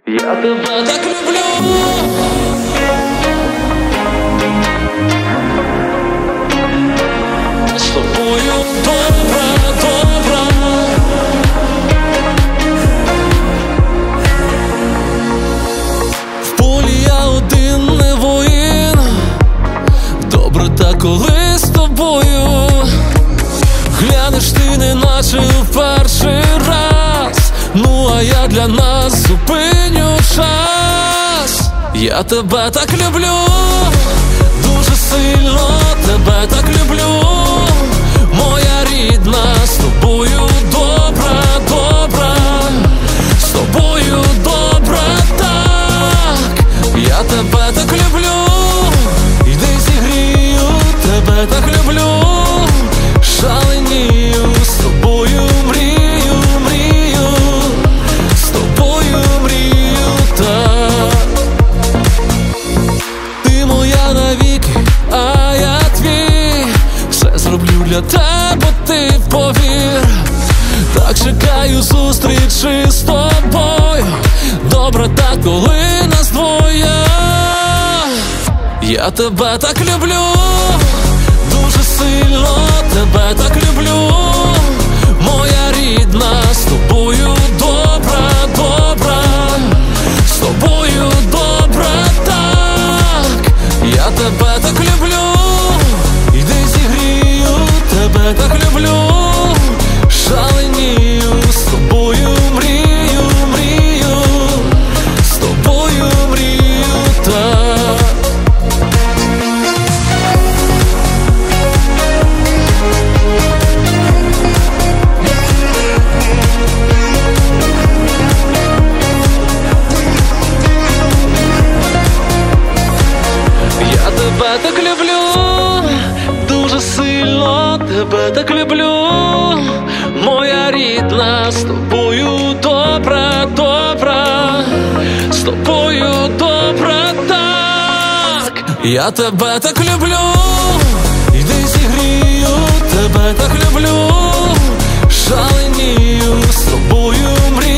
Я тебе так люблю. З тобою добра, добра. В полі я один, не воїн. Добре так, коли з тобою. Глянеш ти, неначе в перший раз. Ну а я для нас зупиню час. Я тебе так люблю, дуже сильно тебе так люблю. Моя рідна, з тобою добра, добра. З тобою добра, так. Я тебе так люблю. Йди зігрію, тебе так люблю. Шаленію, з тобою мрію, мрію. З тобою мрію, так. Ти моя навіки, а я твій. Все зроблю для тебе, ти повір. Так чекаю зустрічі з тобою. Добре так, коли нас двоє. Я тебе так люблю, дуже сильно тебе так люблю. Моя рідна, з тобою добра, добра. З тобою добра, так. Я тебе так люблю. Йди зігрію, тебе так люблю. Шаленію, з тобою мрію, мрію. З тобою мрію, так. Я тебе так люблю, дуже сильно тебе так люблю. Моя рідна, з тобою добра, добра. З тобою добра, так. Я тебе так люблю. Йди зігрію, тебе так люблю. Шаленію, з тобою мрію.